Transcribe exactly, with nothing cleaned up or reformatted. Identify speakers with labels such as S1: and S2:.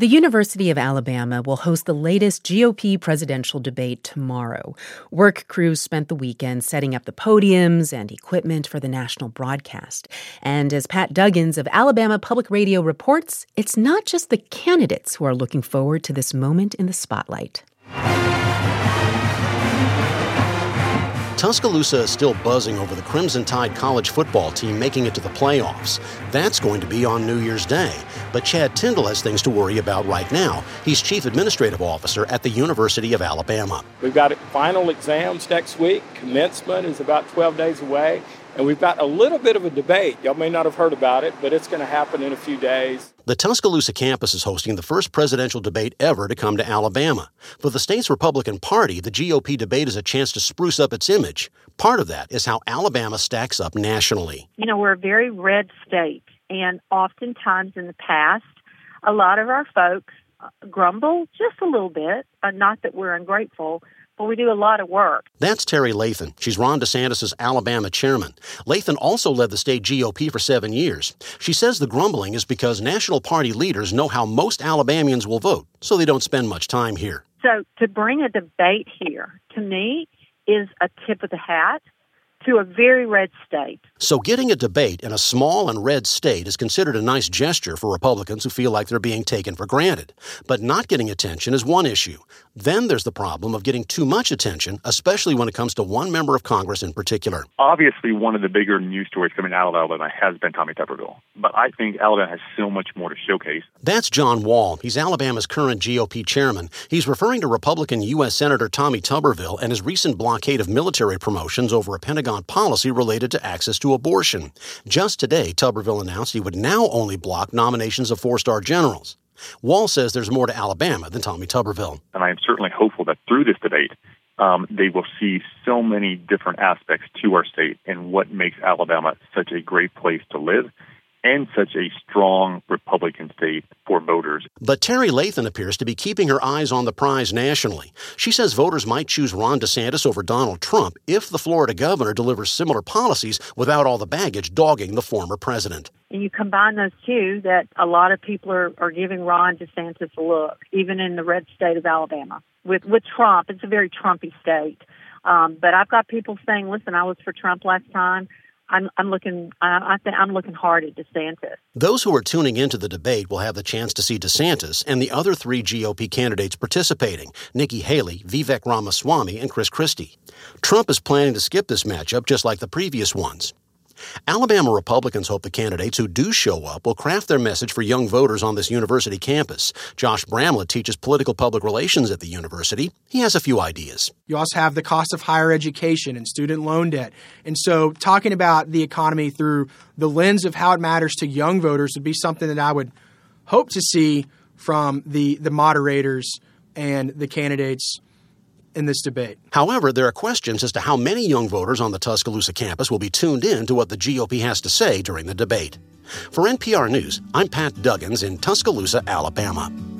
S1: The University of Alabama will host the latest G O P presidential debate tomorrow. Work crews spent the weekend setting up the podiums and equipment for the national broadcast. And as Pat Duggins of Alabama Public Radio reports, it's not just the candidates who are looking forward to this moment in the spotlight.
S2: Tuscaloosa is still buzzing over the Crimson Tide college football team making it to the playoffs. That's going to be on New Year's Day. But Chad Tyndall has things to worry about right now. He's Chief Administrative Officer at the University of Alabama.
S3: We've got final exams next week. Commencement is about twelve days away. And we've got a little bit of a debate. Y'all may not have heard about it, but it's going to happen in a few days.
S2: The Tuscaloosa campus is hosting the first presidential debate ever to come to Alabama. For the state's Republican Party, the G O P debate is a chance to spruce up its image. Part of that is how Alabama stacks up nationally.
S4: You know, we're a very red state, and oftentimes in the past, a lot of our folks grumble just a little bit, uh, not that we're ungrateful, but we do a lot of work.
S2: That's Terry Lathan. She's Ron DeSantis' Alabama chairman. Lathan also led the state G O P for seven years. She says the grumbling is because national party leaders know how most Alabamians will vote, so they don't spend much time here.
S4: So to bring a debate here, to me, is a tip of the hat to a very red state.
S2: So getting a debate in a small and red state is considered a nice gesture for Republicans who feel like they're being taken for granted. But not getting attention is one issue. Then there's the problem of getting too much attention, especially when it comes to one member of Congress in particular.
S5: Obviously, one of the bigger news stories coming out of Alabama has been Tommy Tuberville. But I think Alabama has so much more to showcase.
S2: That's John Wall. He's Alabama's current G O P chairman. He's referring to Republican U S Senator Tommy Tuberville and his recent blockade of military promotions over a Pentagon policy related to access to abortion. Just today, Tuberville announced he would now only block nominations of four-star generals. Wall says there's more to Alabama than Tommy Tuberville.
S5: And I am certainly hopeful that through this debate, um, they will see so many different aspects to our state and what makes Alabama such a great place to live and such a strong Republican state for voters.
S2: But Terry Lathan appears to be keeping her eyes on the prize nationally. She says voters might choose Ron DeSantis over Donald Trump if the Florida governor delivers similar policies without all the baggage dogging the former president.
S4: And you combine those two, that a lot of people are, are giving Ron DeSantis a look, even in the red state of Alabama. With, with Trump, it's a very Trumpy state. Um, but I've got people saying, listen, I was for Trump last time. I'm, I'm looking. I think I'm looking hard at DeSantis.
S2: Those who are tuning into the debate will have the chance to see DeSantis and the other three G O P candidates participating: Nikki Haley, Vivek Ramaswamy, and Chris Christie. Trump is planning to skip this matchup just like the previous ones. Alabama Republicans hope the candidates who do show up will craft their message for young voters on this university campus. Josh Bramlett teaches political public relations at the university. He has a few ideas.
S6: You also have the cost of higher education and student loan debt. And so talking about the economy through the lens of how it matters to young voters would be something that I would hope to see from the, the moderators and the candidates in this debate.
S2: However, there are questions as to how many young voters on the Tuscaloosa campus will be tuned in to what the G O P has to say during the debate. For N P R News, I'm Pat Duggins in Tuscaloosa, Alabama.